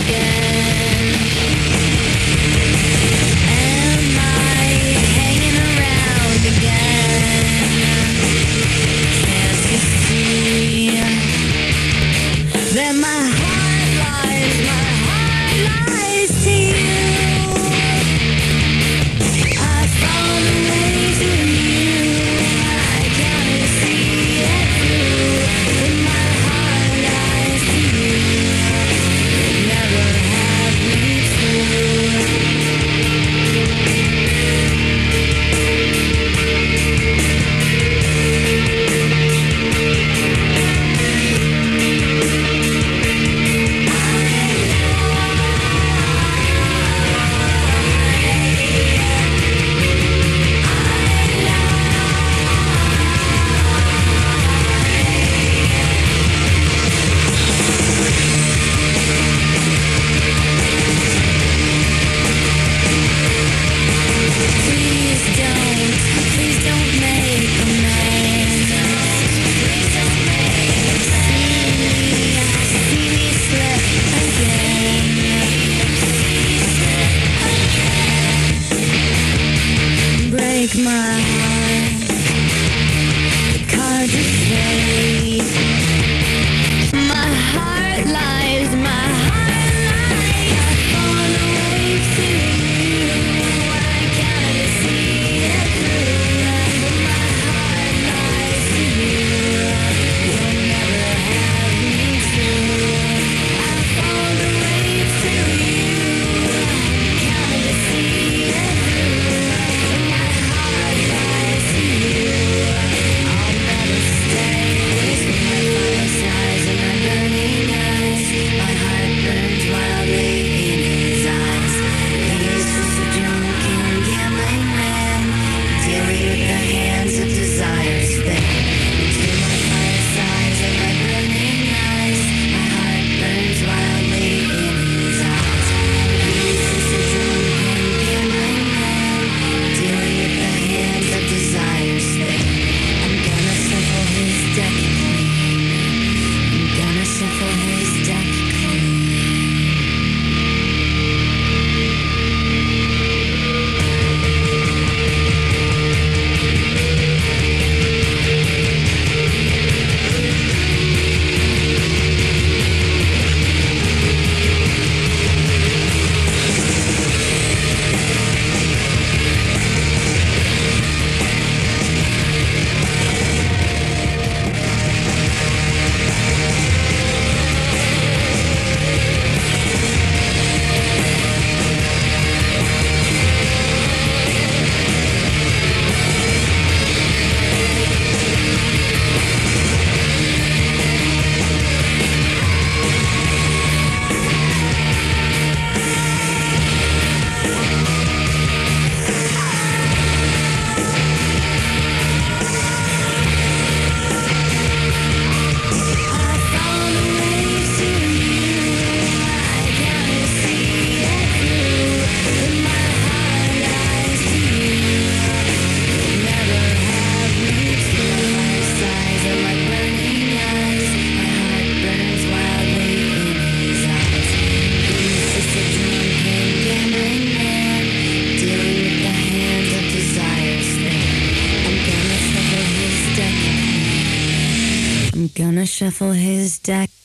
again. Am I hanging around again? Can't you see that my heart lies to you? I found a way to you. I can't see it through. But my heart lies to you. Never have me true. Please don't make amends. See me slip again. Break my heart. The cards are fate. My heart lies. My heart lies. I fall away to you. I can't see it through. But my heart lies to you. You'll never have me true. I fall away to you. Can't see it through. But my heart lies to you. I'll never stay. Waste my final sighs and my burning eyes. My heart burns wildly in his eyes. He's just a drunken gambling man, dealing with the hands of desire's thing. Into my firesides and my burning eyes. My heart burns wildly in his eyes. He's just a drunken gambling man, dealing with the hands of desire's thing. I'm gonna shuffle his deck clean. I'm gonna shuffle his deck clean. I found a way to you. I can't see it through. But my heart lies to you. Never have me true. My sighs are like burning eyes. My heart burns wildly in his eyes. He's just a drunken gambling man, dealing with the hands of desire's thing. I'm gonna shuffle his deck. I'm gonna shuffle his deck